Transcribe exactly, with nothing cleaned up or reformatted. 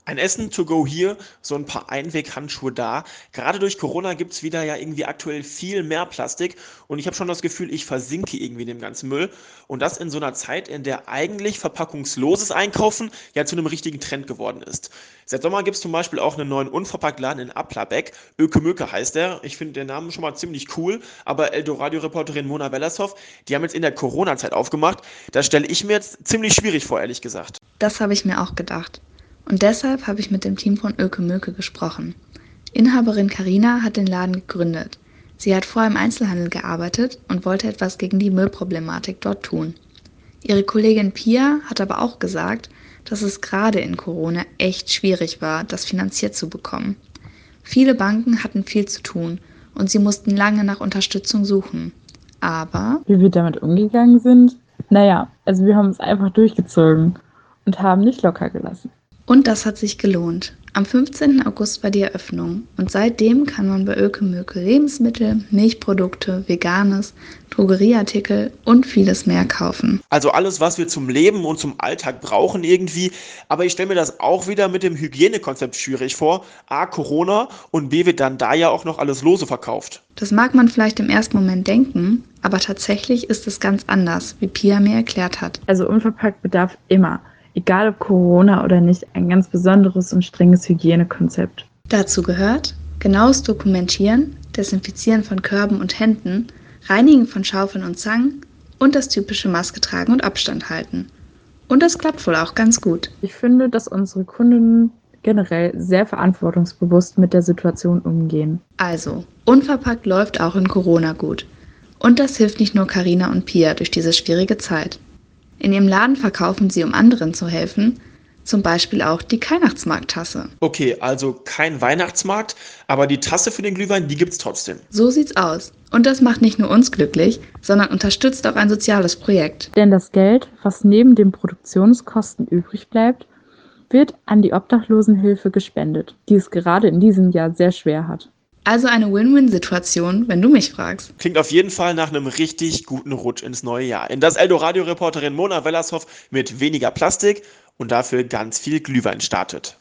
Ein Essen to go hier, so ein paar Einweghandschuhe da. Gerade durch Corona gibt es wieder ja irgendwie aktuell viel mehr Plastik und ich habe schon das Gefühl, ich versinke irgendwie in dem ganzen Müll. Und das in so einer Zeit, in der eigentlich verpackungsloses Einkaufen ja zu einem richtigen Trend geworden ist. Seit Sommer gibt es zum Beispiel auch einen neuen Unverpacktladen in Aplabeck. Ökemöke heißt der. Ich finde den Namen schon mal ziemlich cool, aber Eldoradio-Reporterin Mona Wellershoff, die haben jetzt in der Corona-Zeit aufgemacht. Das stelle ich mir jetzt ziemlich schwierig vor, ehrlich gesagt. Das habe ich mir auch gedacht. Und deshalb habe ich mit dem Team von Ökemöke gesprochen. Inhaberin Karina hat den Laden gegründet. Sie hat vorher im Einzelhandel gearbeitet und wollte etwas gegen die Müllproblematik dort tun. Ihre Kollegin Pia hat aber auch gesagt, dass es gerade in Corona echt schwierig war, das finanziert zu bekommen. Viele Banken hatten viel zu tun und sie mussten lange nach Unterstützung suchen. Aber Wie wir damit umgegangen sind? Naja, also wir haben es einfach durchgezogen und haben nicht locker gelassen. Und das hat sich gelohnt. Am fünfzehnten August war die Eröffnung und seitdem kann man bei Ökemöke Lebensmittel, Milchprodukte, Veganes, Drogerieartikel und vieles mehr kaufen. Also alles, was wir zum Leben und zum Alltag brauchen irgendwie. Aber ich stelle mir das auch wieder mit dem Hygienekonzept schwierig vor. A, Corona und B, wird dann da ja auch noch alles lose verkauft. Das mag man vielleicht im ersten Moment denken, aber tatsächlich ist es ganz anders, wie Pia mir erklärt hat. Also unverpackt bedarf immer, egal ob Corona oder nicht, ein ganz besonderes und strenges Hygienekonzept. Dazu gehört genaues Dokumentieren, Desinfizieren von Körben und Händen, Reinigen von Schaufeln und Zangen und das typische Maske tragen und Abstand halten. Und das klappt wohl auch ganz gut. Ich finde, dass unsere Kundinnen generell sehr verantwortungsbewusst mit der Situation umgehen. Also, unverpackt läuft auch in Corona gut. Und das hilft nicht nur Karina und Pia durch diese schwierige Zeit. In ihrem Laden verkaufen sie, um anderen zu helfen, zum Beispiel auch die Weihnachtsmarkttasse. Okay, also kein Weihnachtsmarkt, aber die Tasse für den Glühwein, die gibt's trotzdem. So sieht's aus. Und das macht nicht nur uns glücklich, sondern unterstützt auch ein soziales Projekt. Denn das Geld, was neben den Produktionskosten übrig bleibt, wird an die Obdachlosenhilfe gespendet, die es gerade in diesem Jahr sehr schwer hat. Also eine Win-Win-Situation, wenn du mich fragst. Klingt auf jeden Fall nach einem richtig guten Rutsch ins neue Jahr. In das Eldoradio-Reporterin Mona Wellershoff mit weniger Plastik und dafür ganz viel Glühwein startet.